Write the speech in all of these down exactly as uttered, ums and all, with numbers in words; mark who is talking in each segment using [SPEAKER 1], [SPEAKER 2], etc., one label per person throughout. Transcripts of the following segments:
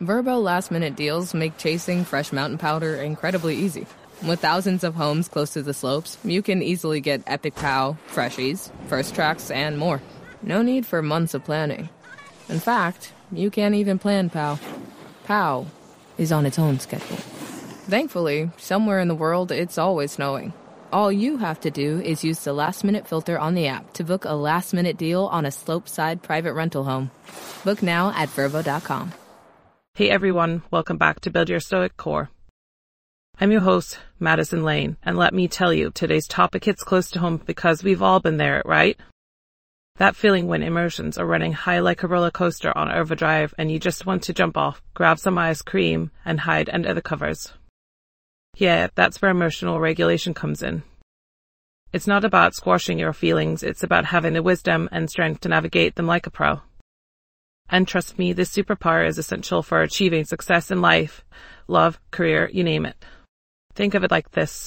[SPEAKER 1] Vrbo last-minute deals make chasing fresh mountain powder incredibly easy. With thousands of homes close to the slopes, you can easily get Epic Pow, Freshies, First Tracks, and more. No need for months of planning. In fact, you can't even plan Pow. Pow is on its own schedule. Thankfully, somewhere in the world, it's always snowing. All you have to do is use the last-minute filter on the app to book a last-minute deal on a slopeside private rental home. Book now at Vrbo dot com.
[SPEAKER 2] Hey everyone, welcome back to Build Your Stoic Core. I'm your host, Madison Lane, and let me tell you, today's topic hits close to home because we've all been there, right? That feeling when emotions are running high like a roller coaster on overdrive and you just want to jump off, grab some ice cream, and hide under the covers. Yeah, that's where emotional regulation comes in. It's not about squashing your feelings, it's about having the wisdom and strength to navigate them like a pro. And trust me, this superpower is essential for achieving success in life, love, career, you name it. Think of it like this.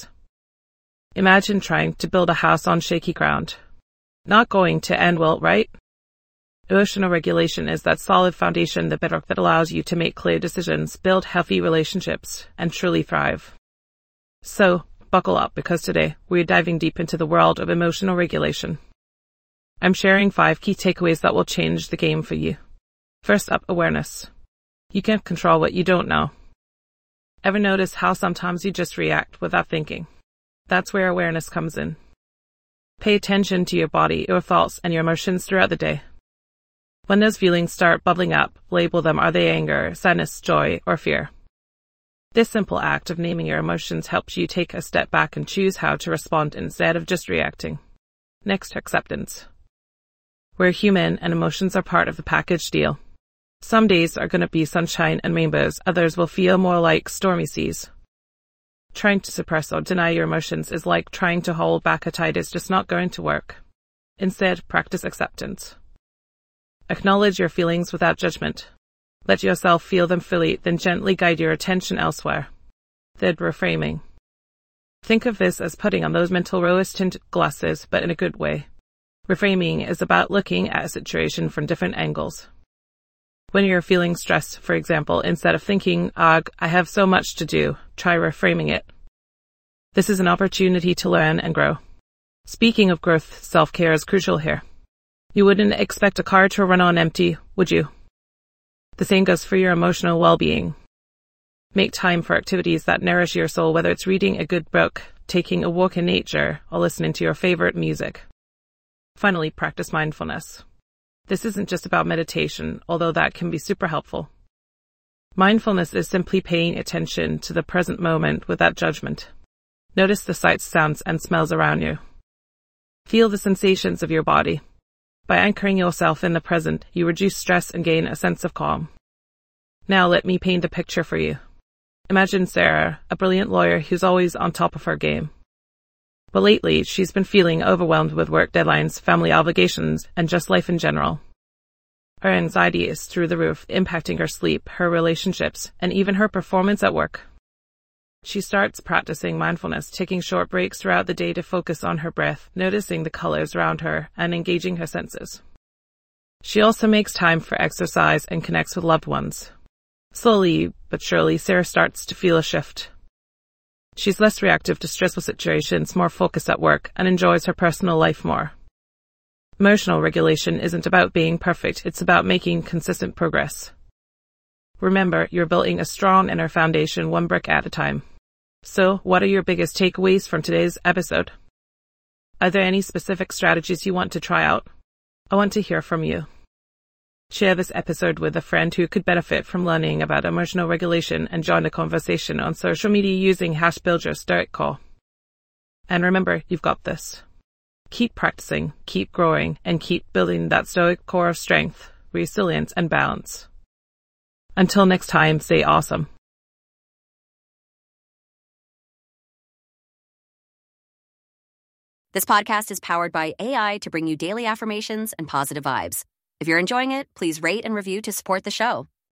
[SPEAKER 2] Imagine trying to build a house on shaky ground. Not going to end well, right? Emotional regulation is that solid foundation, the bedrock that allows you to make clear decisions, build healthy relationships, and truly thrive. So, buckle up because today we're diving deep into the world of emotional regulation. I'm sharing five key takeaways that will change the game for you. First up, awareness. You can't control what you don't know. Ever notice how sometimes you just react without thinking? That's where awareness comes in. Pay attention to your body, your thoughts, and your emotions throughout the day. When those feelings start bubbling up, label them. Are they anger, sadness, joy, or fear? This simple act of naming your emotions helps you take a step back and choose how to respond instead of just reacting. Next, acceptance. We're human and emotions are part of the package deal. Some days are going to be sunshine and rainbows, others will feel more like stormy seas. Trying to suppress or deny your emotions is like trying to hold back a tide. It's just not going to work. Instead, practice acceptance. Acknowledge your feelings without judgment. Let yourself feel them fully, then gently guide your attention elsewhere. Third, reframing. Think of this as putting on those mental rose-tinted glasses, but in a good way. Reframing is about looking at a situation from different angles. When you're feeling stressed, for example, instead of thinking, ugh, I have so much to do, try reframing it. This is an opportunity to learn and grow. Speaking of growth, self-care is crucial here. You wouldn't expect a car to run on empty, would you? The same goes for your emotional well-being. Make time for activities that nourish your soul, whether it's reading a good book, taking a walk in nature, or listening to your favorite music. Finally, practice mindfulness. This isn't just about meditation, although that can be super helpful. Mindfulness is simply paying attention to the present moment without judgment. Notice the sights, sounds, and smells around you. Feel the sensations of your body. By anchoring yourself in the present, you reduce stress and gain a sense of calm. Now let me paint a picture for you. Imagine Sarah, a brilliant lawyer who's always on top of her game. But lately, she's been feeling overwhelmed with work deadlines, family obligations, and just life in general. Her anxiety is through the roof, impacting her sleep, her relationships, and even her performance at work. She starts practicing mindfulness, taking short breaks throughout the day to focus on her breath, noticing the colors around her, and engaging her senses. She also makes time for exercise and connects with loved ones. Slowly but surely, Sarah starts to feel a shift. She's less reactive to stressful situations, more focused at work, and enjoys her personal life more. Emotional regulation isn't about being perfect, it's about making consistent progress. Remember, you're building a strong inner foundation one brick at a time. So, what are your biggest takeaways from today's episode? Are there any specific strategies you want to try out? I want to hear from you. Share this episode with a friend who could benefit from learning about emotional regulation and join the conversation on social media using hashtag Build Your Stoic Core. And remember, you've got this. Keep practicing, keep growing, and keep building that stoic core of strength, resilience, and balance. Until next time, stay awesome.
[SPEAKER 3] This podcast is powered by A I to bring you daily affirmations and positive vibes. If you're enjoying it, please rate and review to support the show.